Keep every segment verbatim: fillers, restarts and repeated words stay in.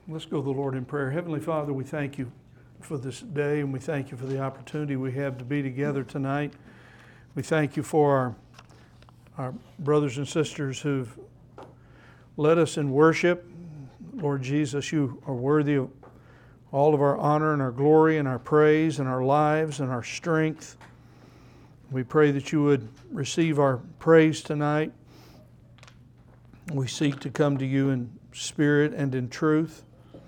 Let's go to the Lord in prayer. Heavenly Father, we thank you for this day, and we thank you for the opportunity we have to be together tonight. We thank you for our, our brothers and sisters who've led us in worship. Lord Jesus, you are worthy of all of our honor and our glory and our praise and our lives and our strength. We pray that you would receive our praise tonight. We seek to come to you in spirit and in truth,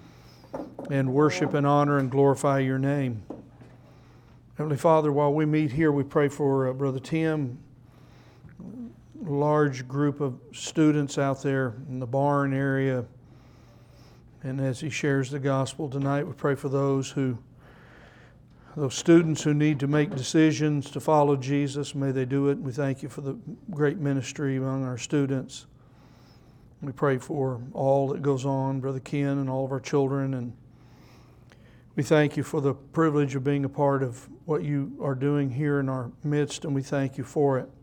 and worship and honor and glorify your name. Heavenly Father, while we meet here, we pray for uh, Brother Tim, a large group of students out there in the barn area. And as he shares the gospel tonight, we pray for those who, those students who need to make decisions to follow Jesus. May they do it. We thank you for the great ministry among our students. We pray for all that goes on, Brother Ken and all of our children, and we thank you for the privilege of being a part of what you are doing here in our midst, and we thank you for it.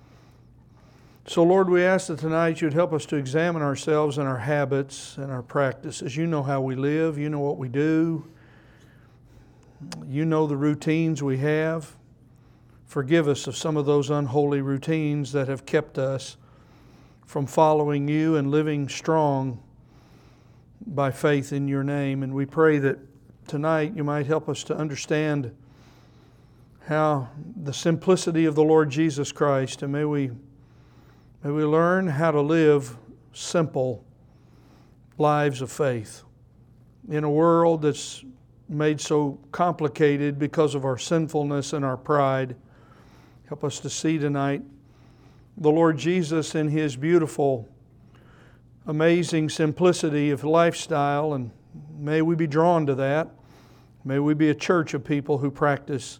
So, Lord, we ask that tonight you'd help us to examine ourselves and our habits and our practices. You know how we live. You know what we do. You know the routines we have. Forgive us of some of those unholy routines that have kept us from following you and living strong by faith in your name. And we pray that tonight you might help us to understand how the simplicity of the Lord Jesus Christ, and may we, may we learn how to live simple lives of faith in a world that's made so complicated because of our sinfulness and our pride. Help us to see tonight the Lord Jesus in His beautiful, amazing simplicity of lifestyle, and may we be drawn to that. May we be a church of people who practice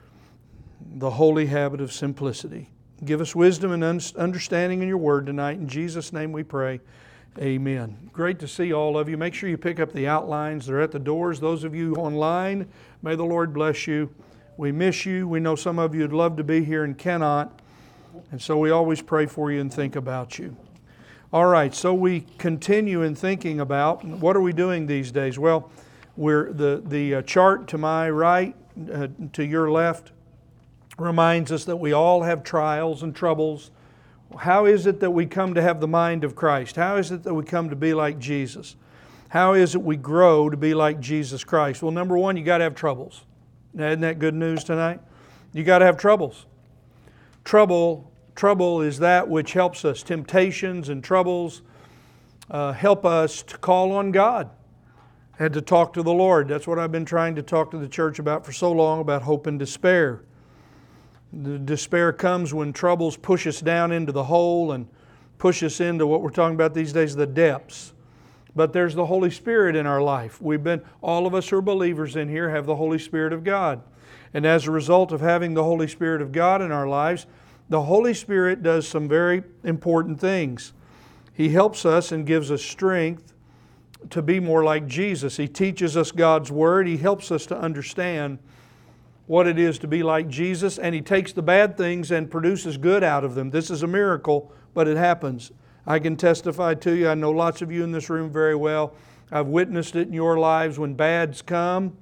the holy habit of simplicity. Give us wisdom and understanding in your word tonight. In Jesus' name we pray. Amen. Great to see all of you. Make sure you pick up the outlines. They're at the doors. Those of you online, may the Lord bless you. We miss you. We know some of you would love to be here and cannot. And so we always pray for you and think about you. All right, so we continue in thinking about what are we doing these days? Well, we're the, the uh, chart to my right, uh, to your left, reminds us that we all have trials and troubles. How is it that we come to have the mind of Christ? How is it that we come to be like Jesus? How is it we grow to be like Jesus Christ? Well, number one, you got to have troubles. Now, isn't that good news tonight? You got to have troubles. Trouble, trouble is that which helps us. Temptations and troubles uh, help us to call on God and to talk to the Lord. That's what I've been trying to talk to the church about for so long, about hope and despair. The despair comes when troubles push us down into the hole and push us into what we're talking about these days, the depths. But there's the Holy Spirit in our life. We've been, all of us who are believers in here have the Holy Spirit of God. And as a result of having the Holy Spirit of God in our lives, the Holy Spirit does some very important things. He helps us and gives us strength to be more like Jesus. He teaches us God's Word. He helps us to understand what it is to be like Jesus, and He takes the bad things and produces good out of them. This is a miracle, but it happens. I can testify to you. I know lots of you in this room very well. I've witnessed it in your lives. When bads come,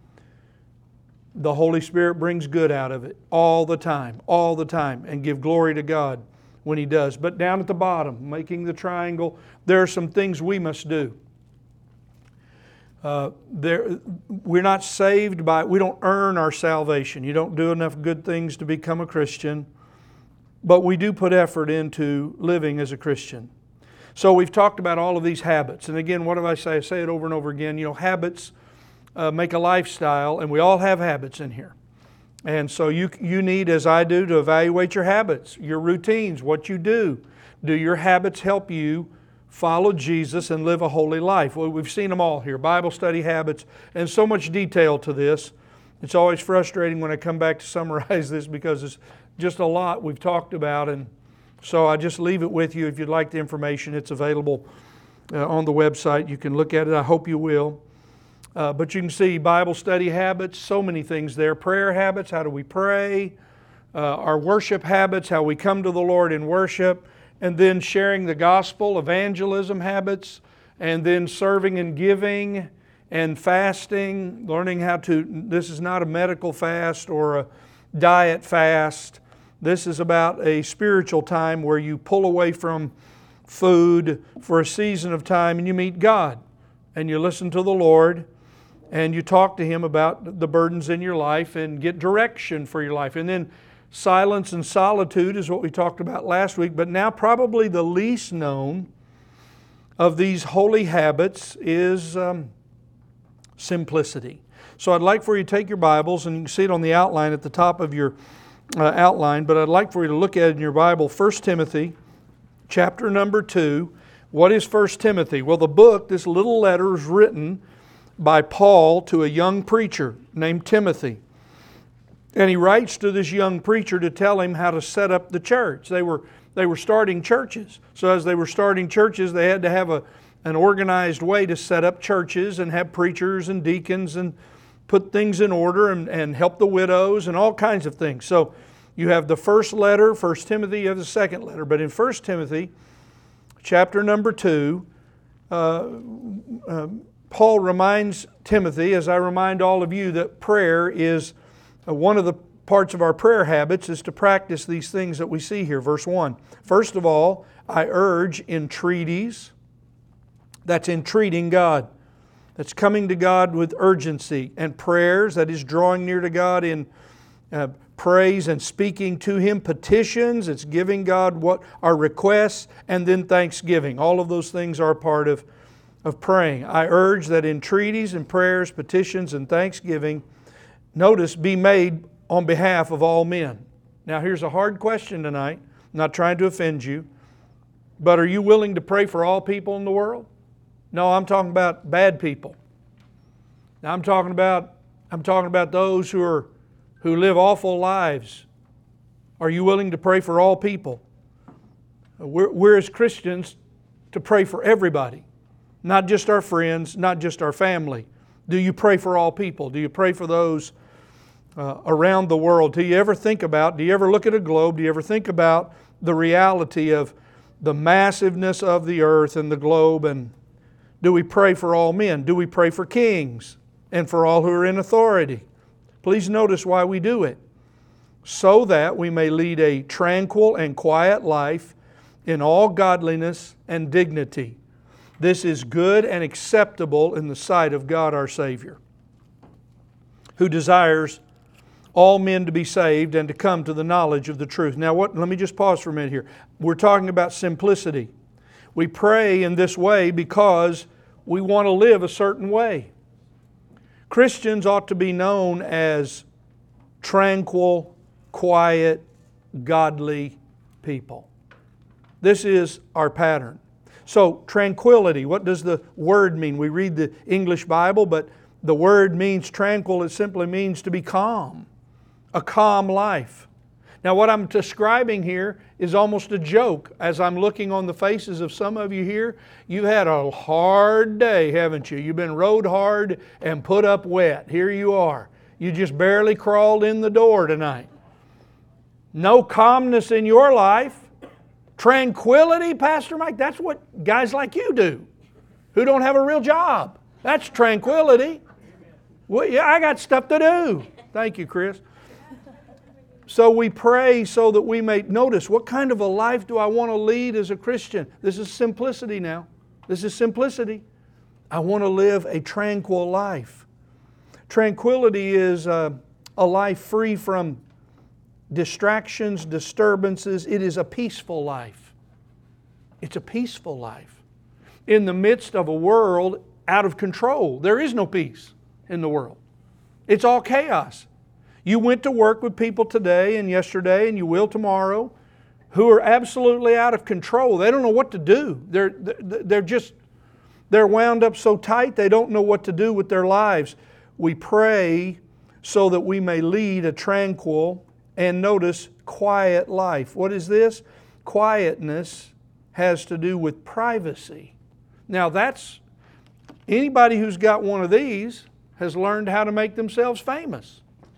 the Holy Spirit brings good out of it all the time, all the time, and give glory to God when He does. But down at the bottom, making the triangle, there are some things we must do. Uh, there, we're not saved by, we don't earn our salvation. You don't do enough good things to become a Christian, but we do put effort into living as a Christian. So we've talked about all of these habits. And again, what do I say? I say it over and over again. You know, habits Uh, make a lifestyle, and we all have habits in here. And so you you need, as I do, to evaluate your habits, your routines, what you do. Do your habits help you follow Jesus and live a holy life? Well, we've seen them all here, Bible study habits, and so much detail to this. It's always frustrating when I come back to summarize this because it's just a lot we've talked about, and so I just leave it with you. If you'd like the information, it's available uh, on the website. You can look at it. I hope you will. Uh, but you can see Bible study habits, so many things there. Prayer habits, how do we pray? Uh, our worship habits, how we come to the Lord in worship. And then sharing the gospel, evangelism habits. And then serving and giving. and fasting, learning how to, this is not a medical fast or a diet fast. This is about a spiritual time where you pull away from food for a season of time and you meet God and you listen to the Lord and you talk to Him about the burdens in your life and get direction for your life. And then silence and solitude is what we talked about last week, but now probably the least known of these holy habits is um, simplicity. So I'd like for you to take your Bibles, and you can see it on the outline at the top of your uh, outline, but I'd like for you to look at it in your Bible, First Timothy, chapter number two. What is First Timothy? Well, the book, this little letter, is written by Paul to a young preacher named Timothy. And he writes to this young preacher to tell him how to set up the church. They were, they were starting churches. So as they were starting churches, they had to have a, an organized way to set up churches and have preachers and deacons and put things in order and, and help the widows and all kinds of things. So you have the first letter, First Timothy, you have the second letter. But in First Timothy, chapter number two, uh, uh, Paul reminds Timothy, as I remind all of you, that prayer is uh, one of the parts of our prayer habits is to practice these things that we see here. Verse one. First of all, I urge entreaties. That's entreating God. That's coming to God with urgency. And prayers, that is drawing near to God in uh, praise and speaking to Him. Petitions, it's giving God what our requests. And then thanksgiving. All of those things are part of, of praying. I urge that entreaties and prayers, petitions and thanksgiving, notice, be made on behalf of all men. Now here's a hard question tonight. I'm not trying to offend you. But are you willing to pray for all people in the world? No, I'm talking about bad people. Now I'm talking about I'm talking about those who are who live awful lives. Are you willing to pray for all people? We're, we're as Christians to pray for everybody, not just our friends, not just our family. Do you pray for all people? Do you pray for those uh, around the world? Do you ever think about, do you ever look at a globe? Do you ever think about the reality of the massiveness of the earth and the globe? And do we pray for all men? Do we pray for kings and for all who are in authority? Please notice why we do it. So that we may lead a tranquil and quiet life in all godliness and dignity. This is good and acceptable in the sight of God our Savior, who desires all men to be saved and to come to the knowledge of the truth. Now, what? Let me just pause for a minute here. We're talking about simplicity. We pray in this way because we want to live a certain way. Christians ought to be known as tranquil, quiet, godly people. This is our pattern. So, tranquility, what does the word mean? We read the English Bible, but the word means tranquil. It simply means to be calm, a calm life. Now, what I'm describing here is almost a joke. As I'm looking on the faces of some of you here, you've had a hard day, haven't you? You've been rode hard and put up wet. Here you are. You just barely crawled in the door tonight. No calmness in your life. Tranquility, Pastor Mike, that's what guys like you do, who don't have a real job. That's tranquility. Well, yeah, I got stuff to do. Thank you, Chris. So we pray so that we may notice, what kind of a life do I want to lead as a Christian? This is simplicity now. This is simplicity. I want to live a tranquil life. Tranquility is a, a life free from distractions, disturbances. It is a peaceful life. It's a peaceful life. In the midst of a world out of control, there is no peace in the world. It's all chaos. You went to work with people today and yesterday, and you will tomorrow, who are absolutely out of control. They don't know what to do. They're, they're just, they're wound up so tight they don't know what to do with their lives. We pray so that we may lead a tranquil and, notice, quiet life. What is this? Quietness has to do with privacy. Now that's, anybody who's got one of these has learned how to make themselves famous.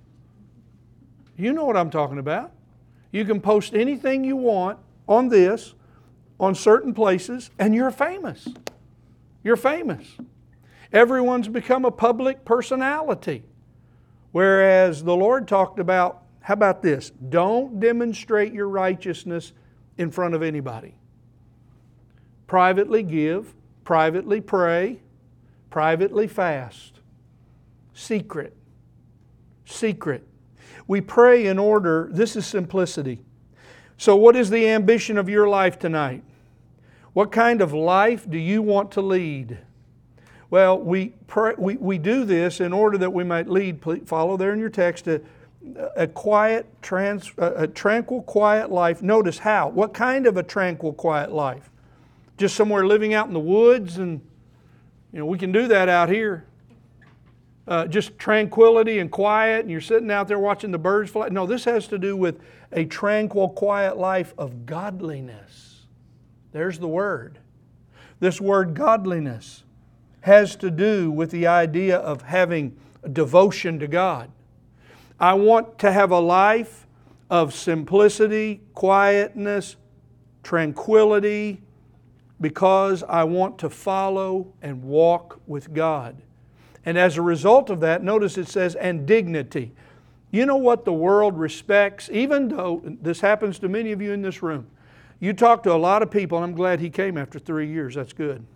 You know what I'm talking about. You can post anything you want on this, on certain places, and you're famous. You're famous. Everyone's become a public personality. Whereas the Lord talked about, how about this? Don't demonstrate your righteousness in front of anybody. Privately give, privately pray, privately fast. Secret. Secret. We pray in order, this is simplicity. So what is the ambition of your life tonight? What kind of life do you want to lead? Well, we pray, we, we do this in order that we might lead, please follow there in your text, a, a quiet, trans, a, a tranquil, quiet life. Notice how. What kind of a tranquil, quiet life? Just somewhere living out in the woods, and you know we can do that out here. Uh, just tranquility and quiet, and you're sitting out there watching the birds fly. No, this has to do with a tranquil, quiet life of godliness. There's the word. This word godliness has to do with the idea of having devotion to God. I want to have a life of simplicity, quietness, tranquility, because I want to follow and walk with God. And as a result of that, notice it says, and dignity. You know what the world respects, even though this happens to many of you in this room. You talk to a lot of people, and I'm glad he came after three years, that's good.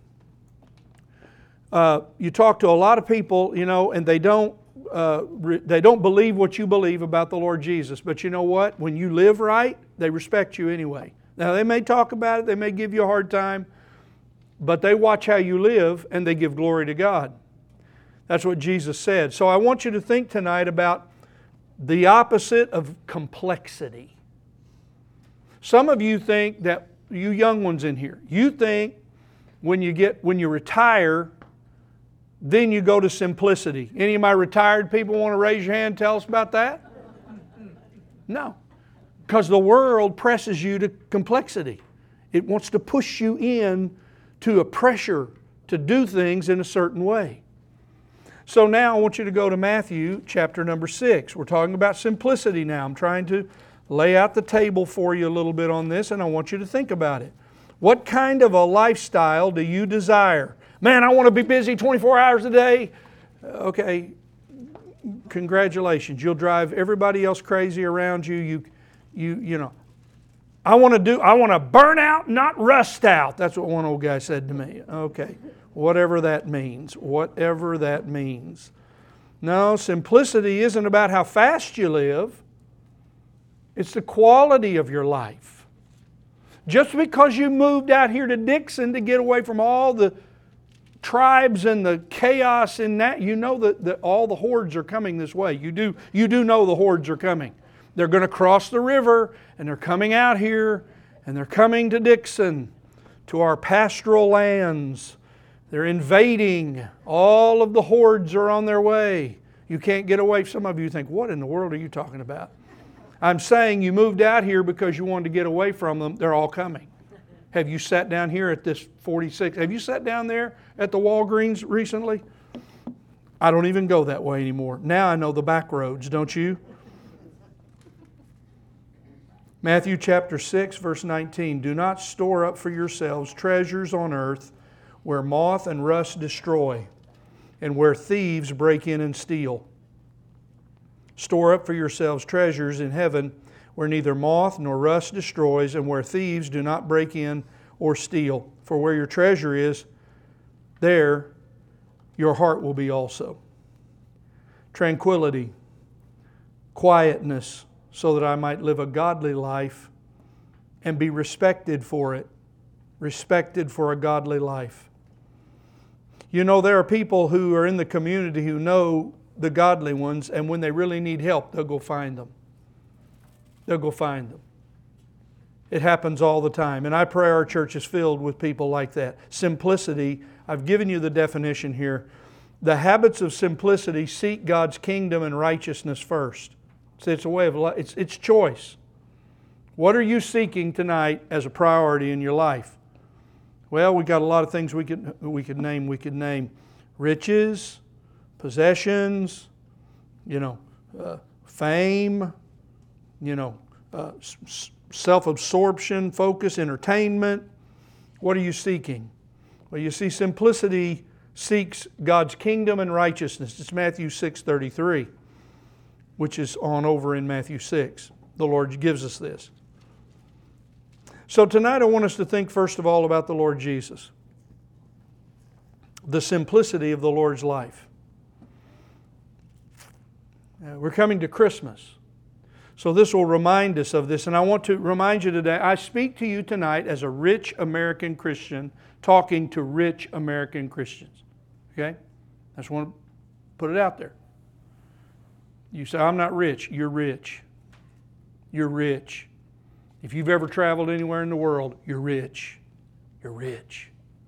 Uh, you talk to a lot of people, you know, and they don't, uh, re- they don't believe what you believe about the Lord Jesus. But you know what? When you live right, they respect you anyway. Now, they may talk about it, they may give you a hard time, but they watch how you live and they give glory to God. That's what Jesus said. So I want you to think tonight about the opposite of complexity. Some of you think that, you young ones in here, you think when you get when you retire, then you go to simplicity. Any of my retired people want to raise your hand and tell us about that? No. Because the world presses you to complexity. It wants to push you in to a pressure to do things in a certain way. So now I want you to go to Matthew chapter number six. We're talking about simplicity now. I'm trying to lay out the table for you a little bit on this, and I want you to think about it. What kind of a lifestyle do you desire? Man, I want to be busy twenty-four hours a day. Okay, congratulations. You'll drive everybody else crazy around you. You, you, you know. I want to do. I want to burn out, not rust out. That's what one old guy said to me. Okay. Whatever that means, whatever that means. No, simplicity isn't about how fast you live. It's the quality of your life. Just because you moved out here to Dixon to get away from all the tribes and the chaos in that, you know that, that all the hordes are coming this way. You do, you do know the hordes are coming. They're going to cross the river, and they're coming out here, and they're coming to Dixon, to our pastoral lands. They're invading. All of the hordes are on their way. You can't get away. Some of you think, what in the world are you talking about? I'm saying you moved out here because you wanted to get away from them. They're all coming. Have you sat down here at this forty-six? Have you sat down there at the Walgreens recently? I don't even go that way anymore. Now I know the back roads, don't you? Matthew chapter six, verse nineteen. Do not store up for yourselves treasures on earth, where moth and rust destroy, and where thieves break in and steal. Store up for yourselves treasures in heaven, where neither moth nor rust destroys, and where thieves do not break in or steal. For where your treasure is, there your heart will be also. Tranquility, quietness, so that I might live a godly life and be respected for it. Respected for a godly life. You know, there are people who are in the community who know the godly ones, and when they really need help, they'll go find them. They'll go find them. It happens all the time. And I pray our church is filled with people like that. Simplicity, I've given you the definition here. The habits of simplicity seek God's kingdom and righteousness first. So it's a way of life. It's, it's choice. What are you seeking tonight as a priority in your life? Well, we got a lot of things we could we could name. We could name riches, possessions, you know, uh, fame, you know, uh, self-absorption, focus, entertainment. What are you seeking? Well, you see, simplicity seeks God's kingdom and righteousness. It's Matthew six thirty-three, which is on over in Matthew six. The Lord gives us this. So tonight I want us to think first of all about the Lord Jesus. The simplicity of the Lord's life. Uh, we're coming to Christmas. So this will remind us of this. And I want to remind you today, I speak to you tonight as a rich American Christian talking to rich American Christians. Okay? I just want to put it out there. You say, I'm not rich. You're rich. You're rich. If you've ever traveled anywhere in the world, you're rich. You're rich.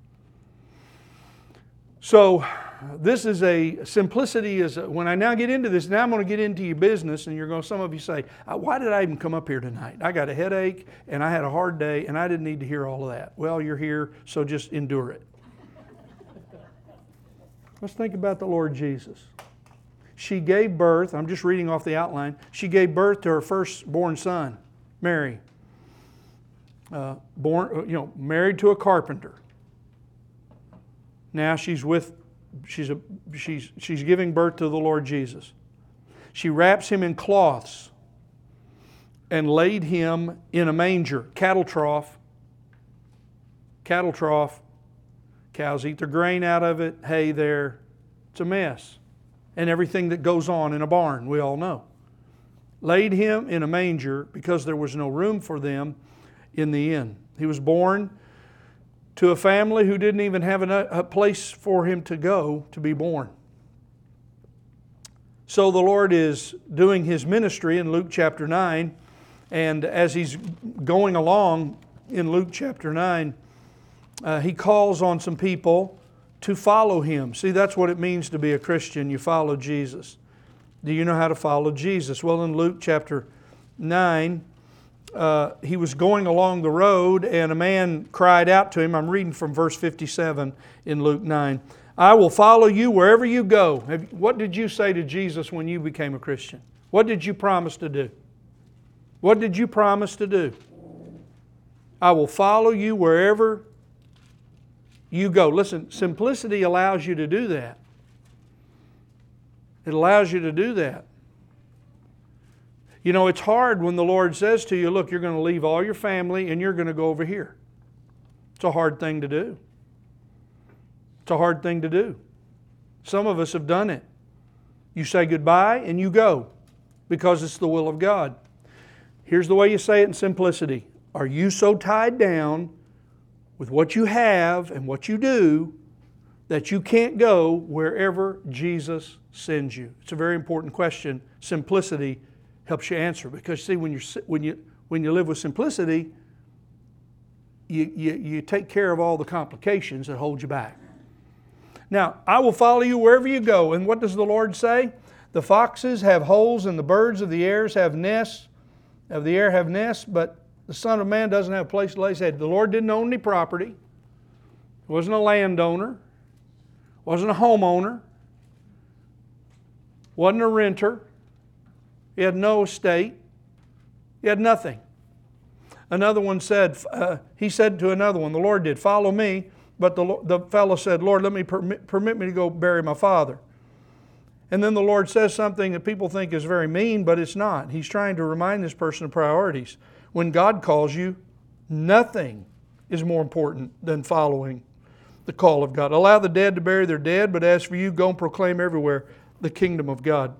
So this is a, simplicity is, a, when I now get into this, now I'm going to get into your business, and you're going to, some of you say, why did I even come up here tonight? I got a headache, and I had a hard day, and I didn't need to hear all of that. Well, you're here, so just endure it. Let's think about the Lord Jesus. She gave birth, I'm just reading off the outline, she gave birth to her firstborn son, Mary. Uh, born, you know, married to a carpenter. Now she's with, she's a, she's she's giving birth to the Lord Jesus. She wraps him in cloths and laid him in a manger, cattle trough. Cattle trough. Cows eat their grain out of it, hay there. It's a mess. And everything that goes on in a barn, we all know. Laid him in a manger because there was no room for them in the inn. He was born to a family who didn't even have a place for him to go to be born. So the Lord is doing His ministry in Luke chapter nine, and as He's going along in Luke chapter nine, uh, He calls on some people to follow Him. See, that's what it means to be a Christian. You follow Jesus. Do you know how to follow Jesus? Well, in Luke chapter nine, Uh, he was going along the road, and a man cried out to him. I'm reading from verse fifty-seven in Luke nine. I will follow you wherever you go. Have, what did you say to Jesus when you became a Christian? What did you promise to do? What did you promise to do? I will follow you wherever you go. Listen, simplicity allows you to do that. It allows you to do that. You know, it's hard when the Lord says to you, look, you're going to leave all your family and you're going to go over here. It's a hard thing to do. It's a hard thing to do. Some of us have done it. You say goodbye and you go because it's the will of God. Here's the way you say it in simplicity. Are you so tied down with what you have and what you do that you can't go wherever Jesus sends you? It's a very important question. Simplicity helps you answer, because see, when you when you when you live with simplicity, you, you you take care of all the complications that hold you back. Now, I will follow you wherever you go. And what does the Lord say? The foxes have holes, and the birds of the air have nests. Of the air have nests, but the Son of Man doesn't have a place to lay his head. The Lord didn't own any property. He wasn't a landowner. Wasn't a homeowner. Wasn't a renter. He had no estate. He had nothing. Another one said, uh, he said to another one, the Lord did, follow me. But the, the fellow said, Lord, let me permit, permit me to go bury my father. And then the Lord says something that people think is very mean, but it's not. He's trying to remind this person of priorities. When God calls you, nothing is more important than following the call of God. Allow the dead to bury their dead, but as for you, go and proclaim everywhere the kingdom of God.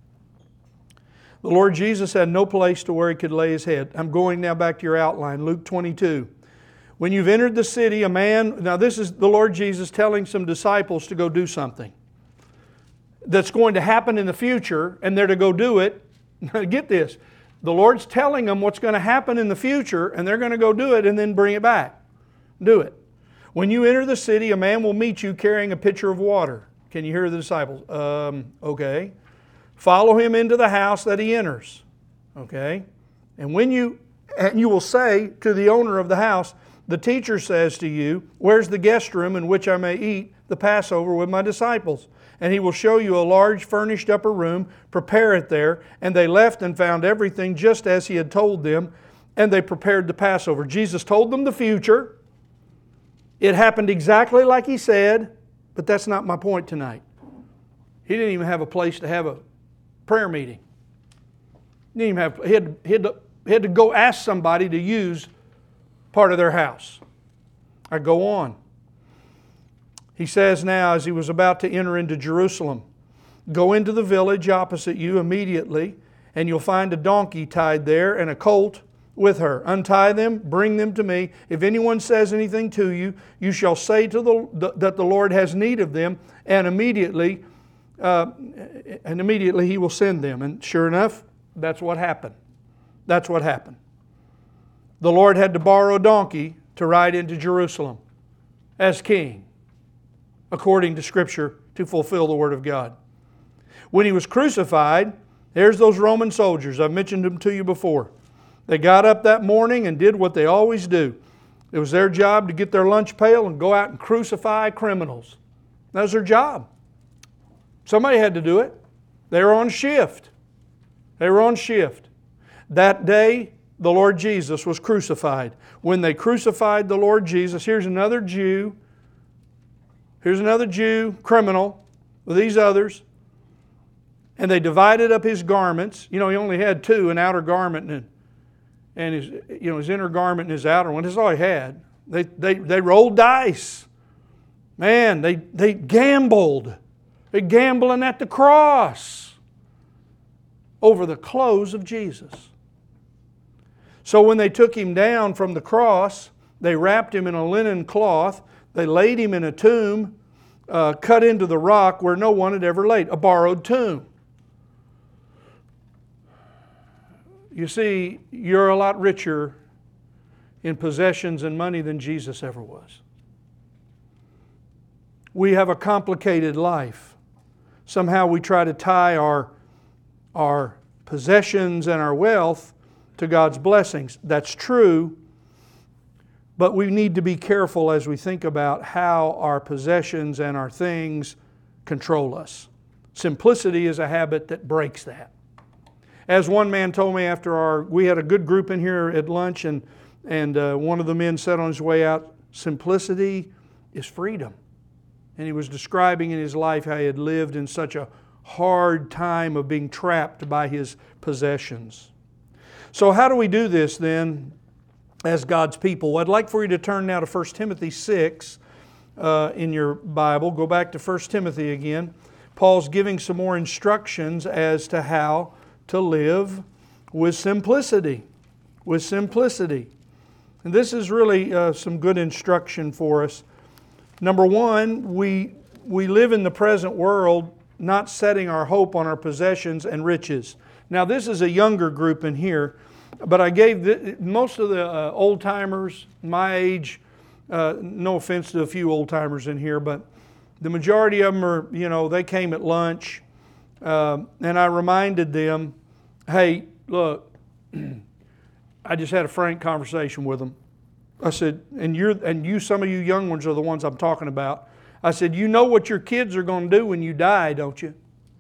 The Lord Jesus had no place to where He could lay His head. I'm going now back to your outline, Luke twenty-two. When you've entered the city, a man, now this is the Lord Jesus telling some disciples to go do something that's going to happen in the future, and they're to go do it. Get this. The Lord's telling them what's going to happen in the future, and they're going to go do it and then bring it back. Do it. When you enter the city, a man will meet you carrying a pitcher of water. Can you hear the disciples? Um, okay. Follow him into the house that he enters. Okay? And when you, and you will say to the owner of the house, the teacher says to you, where's the guest room in which I may eat the Passover with my disciples? And he will show you a large furnished upper room. Prepare it there. And they left and found everything just as he had told them, and they prepared the Passover. Jesus told them the future. It happened exactly like He said. But that's not my point tonight. He didn't even have a place to have a prayer meeting. He didn't even have, he had, he had, to, he had to go ask somebody to use part of their house. I go on. He says now, as he was about to enter into Jerusalem, go into the village opposite you immediately, and you'll find a donkey tied there and a colt with her. Untie them, bring them to me. If anyone says anything to you, you shall say to the, the that the Lord has need of them, and immediately, uh, and immediately He will send them. And sure enough, that's what happened. That's what happened. The Lord had to borrow a donkey to ride into Jerusalem as king, according to Scripture, to fulfill the Word of God. When He was crucified, there's those Roman soldiers. I've mentioned them to you before. They got up that morning and did what they always do. It was their job to get their lunch pail and go out and crucify criminals. That was their job. Somebody had to do it. They were on shift. They were on shift. That day, the Lord Jesus was crucified. When they crucified the Lord Jesus, here's another Jew. Here's another Jew, criminal, with these others. And they divided up His garments. You know, He only had two, an outer garment and, and his, you know, his inner garment and his outer one. That's all He had. They, they, they rolled dice. Man, they, they gambled. They're gambling at the cross over the clothes of Jesus. So when they took Him down from the cross, they wrapped Him in a linen cloth. They laid Him in a tomb uh, cut into the rock where no one had ever laid, a borrowed tomb. You see, you're a lot richer in possessions and money than Jesus ever was. We have a complicated life. Somehow we try to tie our, our possessions and our wealth to God's blessings. That's true, but we need to be careful as we think about how our possessions and our things control us. Simplicity is a habit that breaks that. As one man told me after our, we had a good group in here at lunch, and, and uh, one of the men said on his way out, simplicity is freedom. And he was describing in his life how he had lived in such a hard time of being trapped by his possessions. So how do we do this then as God's people? Well, I'd like for you to turn now to First Timothy six uh, in your Bible. Go back to First Timothy again. Paul's giving some more instructions as to how to live with simplicity. With simplicity. And this is really uh, some good instruction for us. Number one, we, we live in the present world not setting our hope on our possessions and riches. Now this is a younger group in here, but I gave the, most of the uh, old-timers my age, uh, no offense to a few old-timers in here, but the majority of them are, you know, they came at lunch, uh, and I reminded them, hey, look, I just had a frank conversation with them. I said, and you're, and you, some of you young ones are the ones I'm talking about. I said, you know what your kids are going to do when you die, don't you?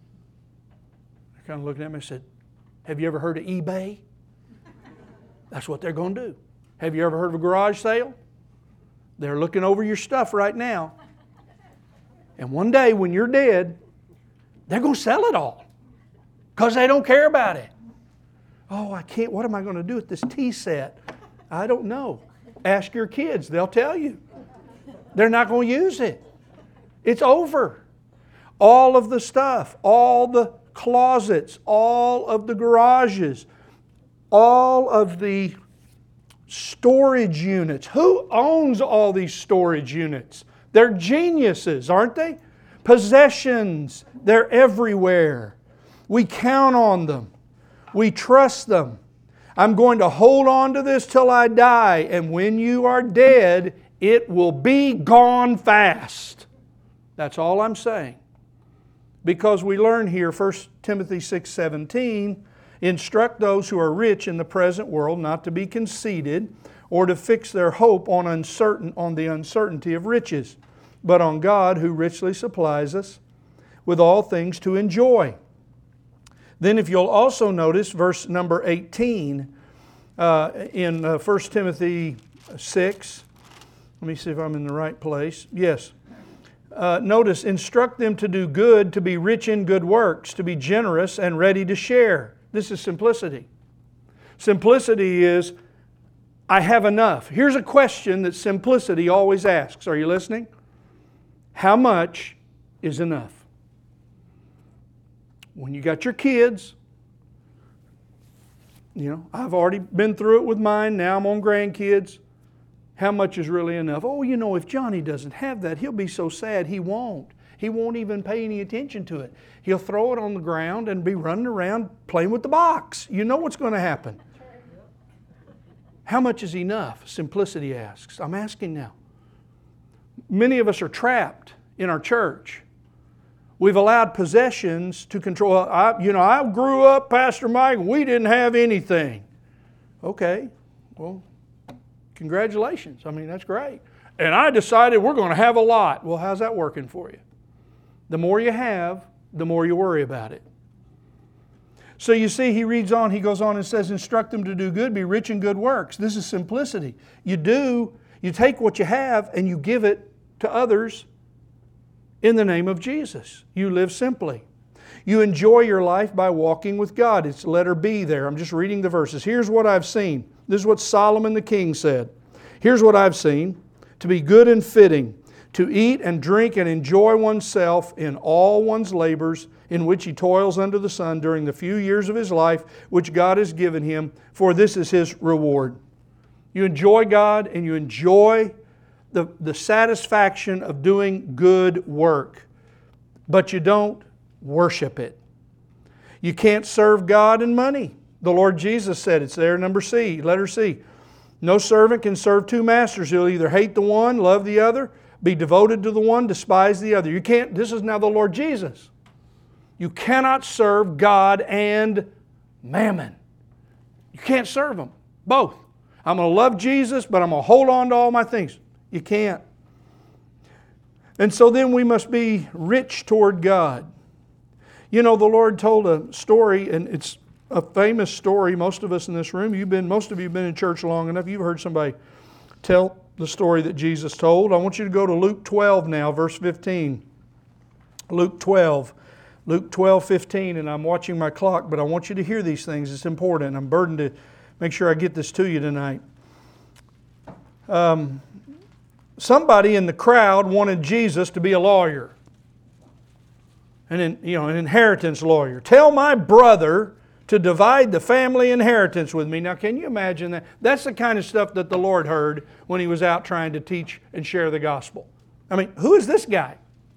They're kind of looking at me and said, have you ever heard of eBay? That's what they're going to do. Have you ever heard of a garage sale? They're looking over your stuff right now. And one day when you're dead, they're going to sell it all because they don't care about it. Oh, I can't, what am I going to do with this tea set? I don't know. Ask your kids, they'll tell you. They're not going to use it. It's over. All of the stuff, all the closets, all of the garages, all of the storage units. Who owns all these storage units? They're geniuses, aren't they? Possessions, they're everywhere. We count on them. We trust them. I'm going to hold on to this till I die, and when you are dead, it will be gone fast. That's all I'm saying. Because we learn here, First Timothy six seventeen, instruct those who are rich in the present world not to be conceited or to fix their hope on uncertain on the uncertainty of riches, but on God who richly supplies us with all things to enjoy. Then if you'll also notice verse number eighteen uh, in uh, First Timothy six. Let me see if I'm in the right place. Yes. Uh, notice, instruct them to do good, to be rich in good works, to be generous and ready to share. This is simplicity. Simplicity is, I have enough. Here's a question that simplicity always asks. Are you listening? How much is enough? When you got your kids, you know, I've already been through it with mine. Now I'm on grandkids. How much is really enough? Oh, you know, if Johnny doesn't have that, he'll be so sad. He won't. He won't even pay any attention to it. He'll throw it on the ground and be running around playing with the box. You know what's going to happen. How much is enough? Simplicity asks. I'm asking now. Many of us are trapped in our church. We've allowed possessions to control. I, you know, I grew up, Pastor Mike, we didn't have anything. Okay, well, congratulations. I mean, that's great. And I decided we're going to have a lot. Well, how's that working for you? The more you have, the more you worry about it. So you see, he reads on, he goes on and says, instruct them to do good, be rich in good works. This is simplicity. You do, you take what you have and you give it to others in the name of Jesus. You live simply. You enjoy your life by walking with God. It's letter B there. I'm just reading the verses. Here's what I've seen. This is what Solomon the king said. Here's what I've seen. To be good and fitting, to eat and drink and enjoy oneself in all one's labors in which he toils under the sun during the few years of his life which God has given him, for this is his reward. You enjoy God and you enjoy the, the satisfaction of doing good work, but you don't worship it. You can't serve God and money. The Lord Jesus said, it's there, number C, letter C. No servant can serve two masters. He'll either hate the one, love the other, be devoted to the one, despise the other. You can't, this is now the Lord Jesus. You cannot serve God and mammon. You can't serve them, both. I'm going to love Jesus, but I'm going to hold on to all my things. You can't. And so then we must be rich toward God. You know, the Lord told a story, and it's a famous story. Most of us in this room, you've been, most of you have been in church long enough. You've heard somebody tell the story that Jesus told. I want you to go to Luke twelve now, verse fifteen. Luke twelve. Luke twelve, fifteen, and I'm watching my clock, but I want you to hear these things. It's important. I'm burdened to make sure I get this to you tonight. Um, somebody in the crowd wanted Jesus to be a lawyer. An, you know, an inheritance lawyer. Tell my brother to divide the family inheritance with me. Now, can you imagine that? That's the kind of stuff that the Lord heard when He was out trying to teach and share the gospel. I mean, who is this guy?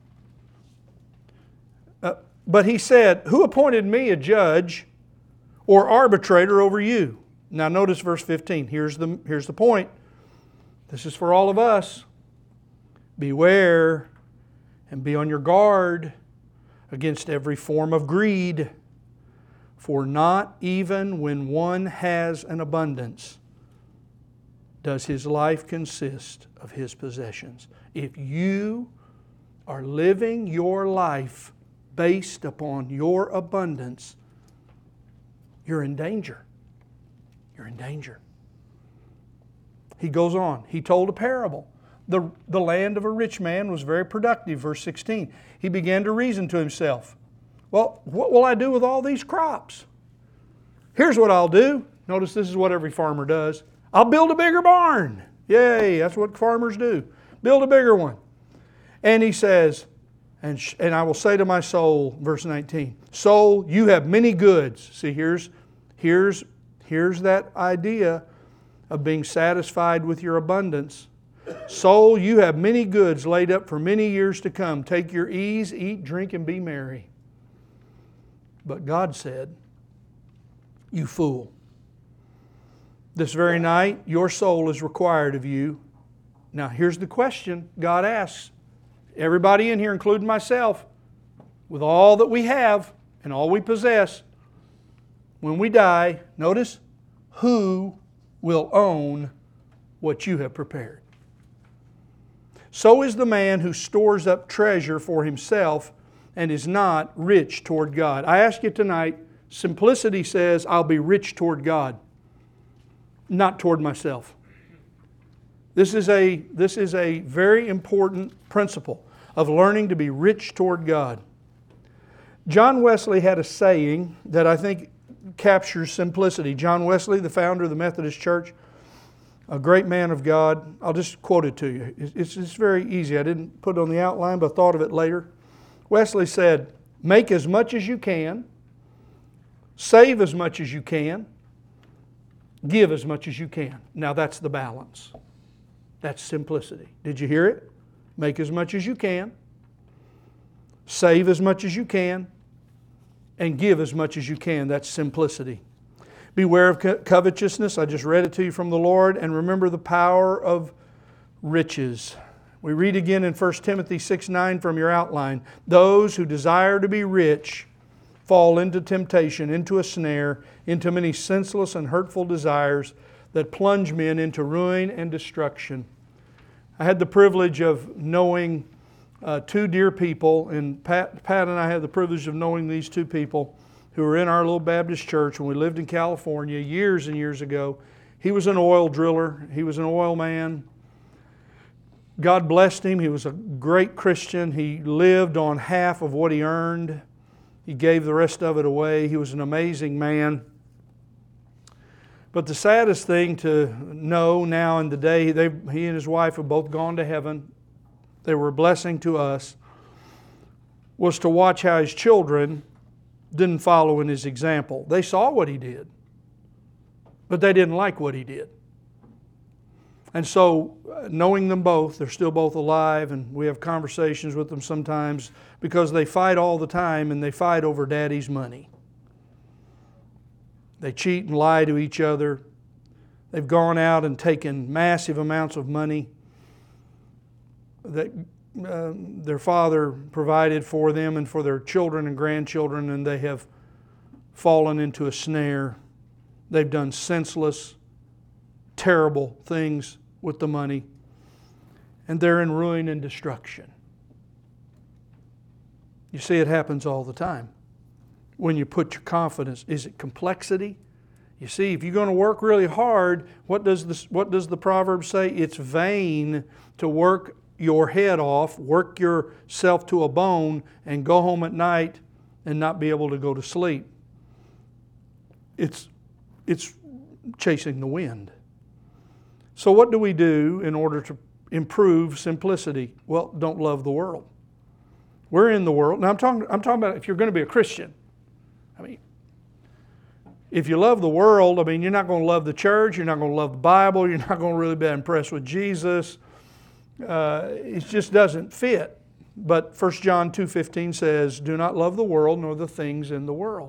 Uh, but He said, who appointed me a judge or arbitrator over you? Now, notice verse fifteen. Here's the, here's the point. This is for all of us. Beware and be on your guard against every form of greed. For not even when one has an abundance does his life consist of his possessions. If you are living your life based upon your abundance, you're in danger. You're in danger. He goes on. He told a parable. The, the land of a rich man was very productive, verse sixteen. He began to reason to himself, well, what will I do with all these crops? Here's what I'll do. Notice this is what every farmer does. I'll build a bigger barn. Yay, that's what farmers do. Build a bigger one. And he says, and, sh- and I will say to my soul, verse nineteen, soul, you have many goods. See, here's, here's, here's that idea of being satisfied with your abundance. Soul, you have many goods laid up for many years to come. Take your ease, eat, drink, and be merry. But God said, you fool. This very night, your soul is required of you. Now, here's the question God asks everybody in here, including myself, with all that we have and all we possess, when we die, notice, who will own what you have prepared? So is the man who stores up treasure for himself and is not rich toward God. I ask you tonight, simplicity says, I'll be rich toward God, not toward myself. This is a, this is a very important principle. of learning to be rich toward God. John Wesley had a saying that I think captures simplicity. John Wesley, the founder of the Methodist Church, a great man of God. I'll just quote it to you. It's, it's very easy. I didn't put it on the outline, but I thought of it later. Wesley said, make as much as you can, save as much as you can, give as much as you can. Now that's the balance. That's simplicity. Did you hear it? Make as much as you can, save as much as you can, and give as much as you can. That's simplicity. Beware of co- covetousness. I just read it to you from the Lord. And remember the power of riches. We read again in First Timothy six nine from your outline. Those who desire to be rich fall into temptation, into a snare, into many senseless and hurtful desires that plunge men into ruin and destruction. I had the privilege of knowing Uh, two dear people, and Pat, Pat and I had the privilege of knowing these two people who were in our little Baptist church when we lived in California years and years ago. He was an oil driller. He was an oil man. God blessed him. He was a great Christian. He lived on half of what he earned. He gave the rest of it away. He was an amazing man. But the saddest thing to know now in the day, they, he and his wife have both gone to heaven. They were a blessing to us, was to watch how his children didn't follow in his example. They saw what he did, but they didn't like what he did. And so, knowing them both, they're still both alive, and we have conversations with them sometimes because they fight all the time, and they fight over daddy's money. They cheat and lie to each other. They've gone out and taken massive amounts of money that uh, their father provided for them and for their children and grandchildren, and they have fallen into a snare. They've done senseless, terrible things with the money, and they're in ruin and destruction. You see, it happens all the time. When you put your confidence, is it complexity? You see, if you're going to work really hard, what does this, what does the proverb say? It's vain to work your head off, work yourself to a bone, and go home at night and not be able to go to sleep. It's, it's chasing the wind. So what do we do in order to improve simplicity? Well, don't love the world. We're in the world. Now I'm talking, I'm talking about if you're going to be a Christian. I mean, if you love the world, I mean, you're not going to love the church, you're not going to love the Bible, you're not going to really be impressed with Jesus. Uh, it just doesn't fit. But First John two fifteen says, do not love the world nor the things in the world.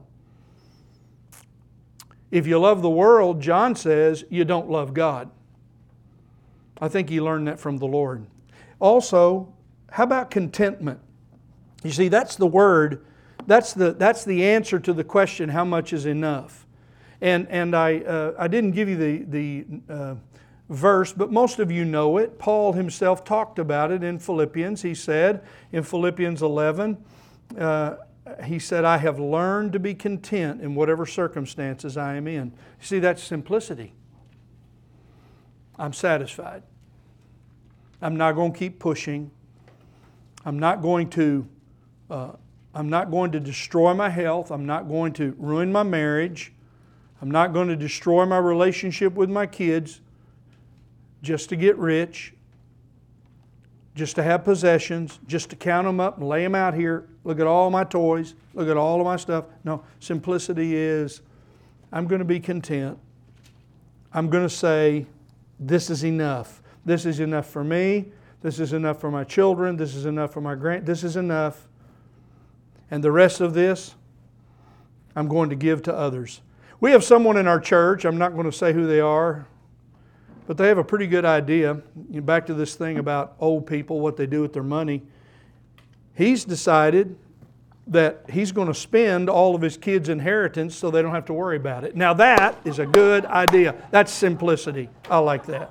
If you love the world, John says, you don't love God. I think he learned that from the Lord. Also, how about contentment? You see, that's the word, that's the, that's the answer to the question, how much is enough? And, and I, uh, I didn't give you the, the uh, verse, but most of you know it. Paul himself talked about it in Philippians. He said in Philippians eleven, uh, he said, I have learned to be content in whatever circumstances I am in. See, that's simplicity. I'm satisfied. I'm not going to keep pushing. I'm not going to, uh, I'm not going to destroy my health. I'm not going to ruin my marriage. I'm not going to destroy my relationship with my kids just to get rich, just to have possessions, just to count them up and lay them out here. Look at all my toys. Look at all of my stuff. No, simplicity is, I'm going to be content. I'm going to say, this is enough. This is enough for me. This is enough for my children. This is enough for my grand. This is enough. And the rest of this, I'm going to give to others. We have someone in our church, I'm not going to say who they are, but they have a pretty good idea. Back to this thing about old people, what they do with their money. He's decided that he's going to spend all of his kids' inheritance so they don't have to worry about it. Now that is a good idea. That's simplicity. I like that.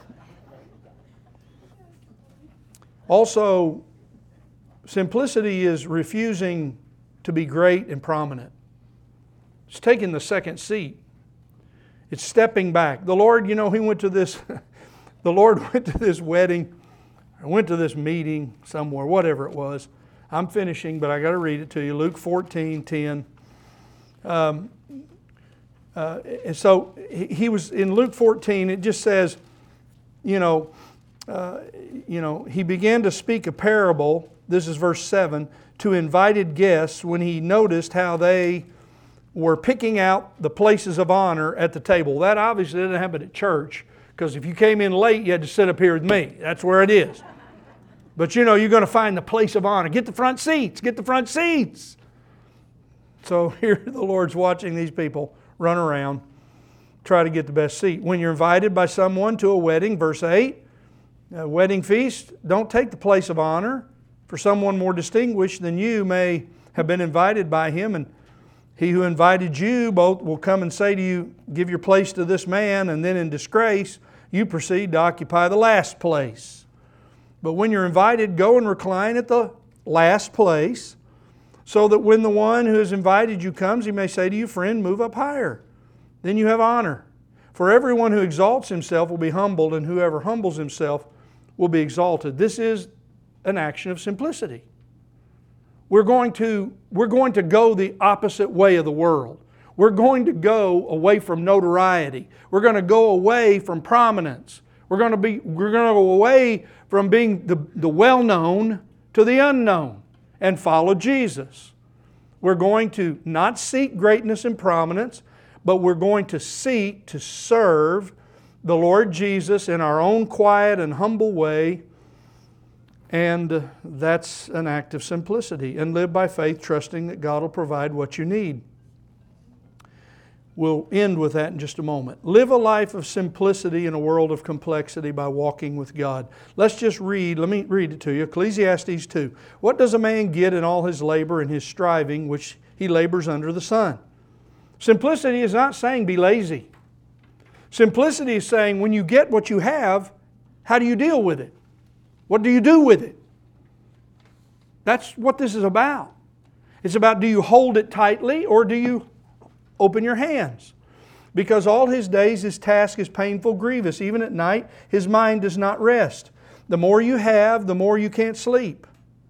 Also, simplicity is refusing to be great and prominent. It's taking the second seat. It's stepping back. The Lord, you know, He went to this, the Lord went to this wedding. I went to this meeting somewhere, whatever it was. I'm finishing, but I got to read it to you. Luke fourteen ten. Um, uh, and so he, he was in Luke fourteen. It just says, you know, uh, you know, he began to speak a parable. This is verse seven, to invited guests when he noticed how they were picking out the places of honor at the table. That obviously didn't happen at church, because if you came in late, you had to sit up here with me. That's where it is. But you know, you're going to find the place of honor. Get the front seats. Get the front seats. So here the Lord's watching these people run around, try to get the best seat. When you're invited by someone to a wedding, verse eight, a wedding feast, don't take the place of honor, for someone more distinguished than you may have been invited by him, and he who invited you both will come and say to you, give your place to this man, and then in disgrace you proceed to occupy the last place. But when you're invited, go and recline at the last place, so that when the one who has invited you comes, he may say to you, friend, move up higher. Then you have honor. For everyone who exalts himself will be humbled, and whoever humbles himself will be exalted. This is an action of simplicity. We're going to, we're going to go the opposite way of the world. We're going to go away from notoriety. We're going to go away from prominence. We're going to be, we're going to go away from being the, the well-known to the unknown and follow Jesus. We're going to not seek greatness and prominence, but we're going to seek to serve the Lord Jesus in our own quiet and humble way. And that's an act of simplicity. And live by faith, trusting that God will provide what you need. We'll end with that in just a moment. Live a life of simplicity in a world of complexity by walking with God. Let's just read, let me read it to you. Ecclesiastes two. What does a man get in all his labor and his striving, which he labors under the sun? Simplicity is not saying be lazy. Simplicity is saying when you get what you have, how do you deal with it? What do you do with it? That's what this is about. It's about, do you hold it tightly or do you open your hands? Because all his days his task is painful, grievous. Even at night his mind does not rest. The more you have, the more you can't sleep.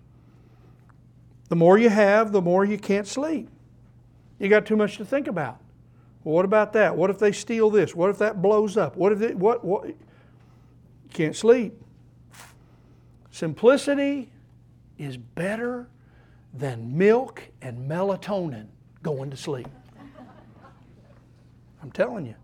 The more you have, the more you can't sleep. You got too much to think about. Well, what about that? What if they steal this? What if that blows up? What if it, what, what? You can't sleep. Simplicity is better than milk and melatonin going to sleep. I'm telling you.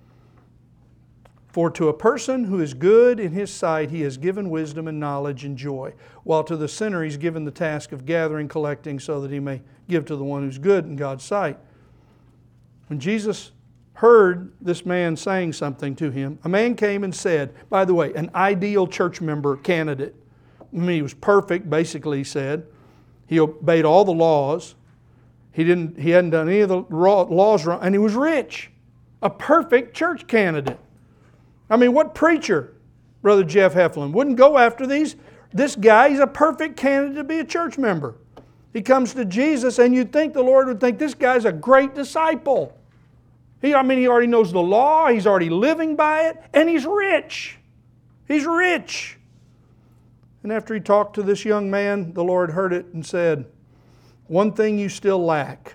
For to a person who is good in his sight, he has given wisdom and knowledge and joy, while to the sinner he's given the task of gathering, collecting, so that he may give to the one who's good in God's sight. When Jesus heard this man saying something to him, a man came and said, by the way, an ideal church member candidate. I mean, he was perfect, basically, he said. He obeyed all the laws. He didn't. He hadn't done any of the laws wrong, and he was rich. A perfect church candidate. I mean, what preacher, Brother Jeff Heflin, wouldn't go after these? This guy, he's a perfect candidate to be a church member. He comes to Jesus, and you'd think the Lord would think this guy's a great disciple. He, I mean, he already knows the law. He's already living by it, and he's rich. He's rich. And after he talked to this young man, the Lord heard it and said, one thing you still lack.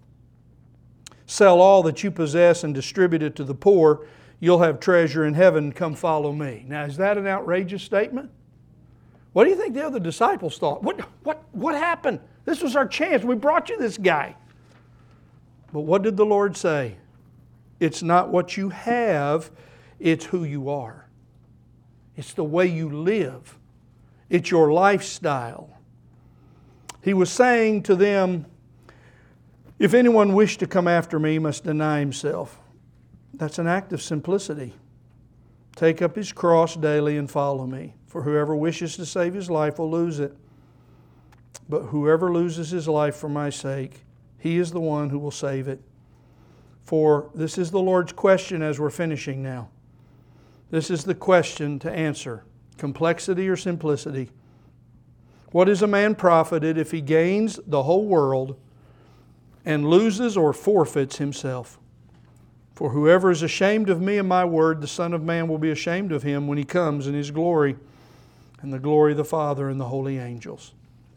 Sell all that you possess and distribute it to the poor. You'll have treasure in heaven. Come follow me. Now, is that an outrageous statement? What do you think the other disciples thought? What, what, what happened? This was our chance. We brought you this guy. But what did the Lord say? It's not what you have, it's who you are. It's the way you live. It's your lifestyle. He was saying to them, if anyone wished to come after me, he must deny himself. That's an act of simplicity. Take up his cross daily and follow me. For whoever wishes to save his life will lose it. But whoever loses his life for my sake, he is the one who will save it. For this is the Lord's question as we're finishing now. This is the question to answer. Complexity or simplicity? What is a man profited if he gains the whole world and loses or forfeits himself? For whoever is ashamed of me and my word, the Son of Man will be ashamed of him when he comes in his glory and the glory of the Father and the holy angels.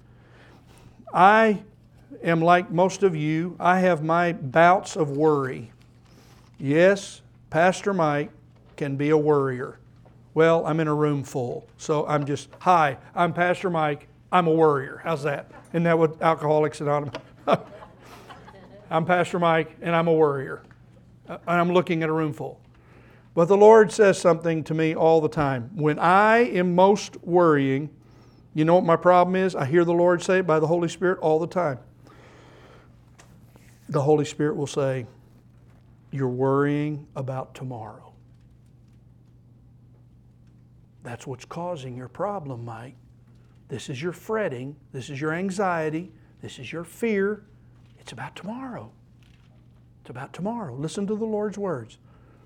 I am like most of you. I have my bouts of worry. Yes, Pastor Mike can be a worrier. Well, I'm in a room full, so I'm just, hi, I'm Pastor Mike, I'm a worrier. How's that? Isn't that what Alcoholics Anonymous? I'm Pastor Mike, and I'm a worrier. And I'm looking at a room full. But the Lord says something to me all the time. When I am most worrying, you know what my problem is? I hear the Lord say it by the Holy Spirit all the time. The Holy Spirit will say, you're worrying about tomorrow. That's what's causing your problem, Mike. This is your fretting. This is your anxiety. This is your fear. It's about tomorrow. It's about tomorrow. Listen to the Lord's words.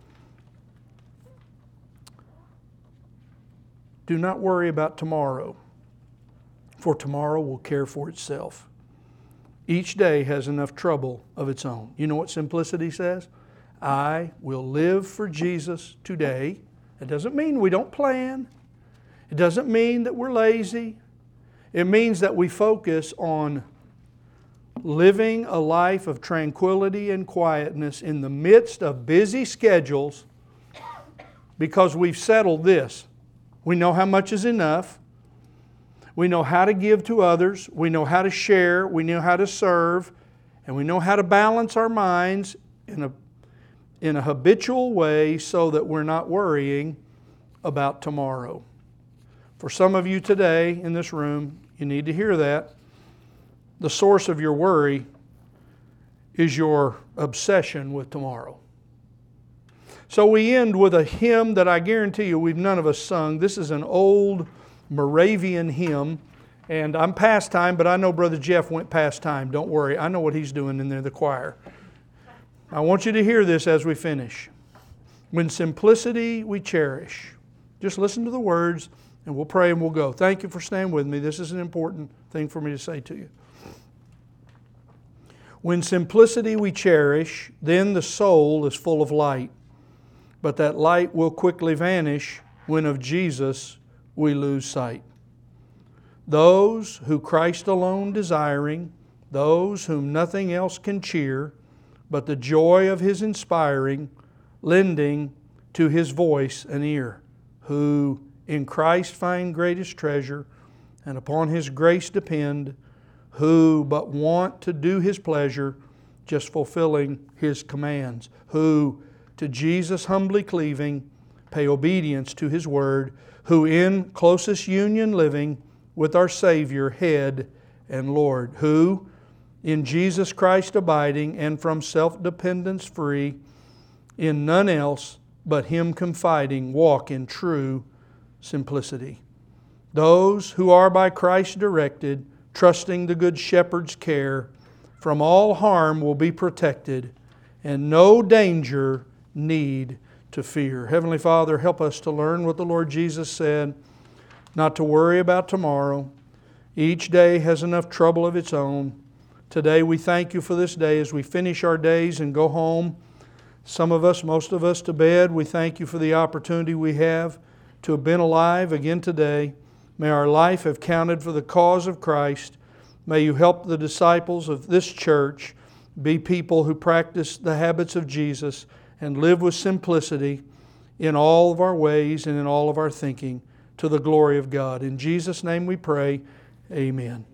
Do not worry about tomorrow, for tomorrow will care for itself. Each day has enough trouble of its own. You know what simplicity says? I will live for Jesus today. It doesn't mean we don't plan. It doesn't mean that we're lazy. It means that we focus on living a life of tranquility and quietness in the midst of busy schedules, because we've settled this. We know how much is enough. We know how to give to others. We know how to share. We know how to serve. And we know how to balance our minds in a in a habitual way so that we're not worrying about tomorrow. For some of you today in this room, you need to hear that. The source of your worry is your obsession with tomorrow. So we end with a hymn that I guarantee you we've none of us sung. This is an old Moravian hymn. And I'm past time, but I know Brother Jeff went past time. Don't worry. I know what he's doing in there, the choir. I want you to hear this as we finish. When simplicity we cherish. Just listen to the words and we'll pray and we'll go. Thank you for staying with me. This is an important thing for me to say to you. When simplicity we cherish, then the soul is full of light. But that light will quickly vanish when of Jesus we lose sight. Those who Christ alone desiring, those whom nothing else can cheer, but the joy of His inspiring, lending to His voice an ear, who in Christ find greatest treasure, and upon His grace depend, who but want to do His pleasure, just fulfilling His commands, who to Jesus humbly cleaving, pay obedience to His word, who in closest union living with our Savior, Head and Lord, who in Jesus Christ abiding and from self-dependence free, in none else but Him confiding, walk in true simplicity. Those who are by Christ directed, trusting the Good Shepherd's care, from all harm will be protected, and no danger need to fear. Heavenly Father, help us to learn what the Lord Jesus said, not to worry about tomorrow. Each day has enough trouble of its own. Today we thank You for this day as we finish our days and go home. Some of us, most of us to bed. We thank You for the opportunity we have to have been alive again today. May our life have counted for the cause of Christ. May You help the disciples of this church be people who practice the habits of Jesus and live with simplicity in all of our ways and in all of our thinking to the glory of God. In Jesus' name we pray, amen.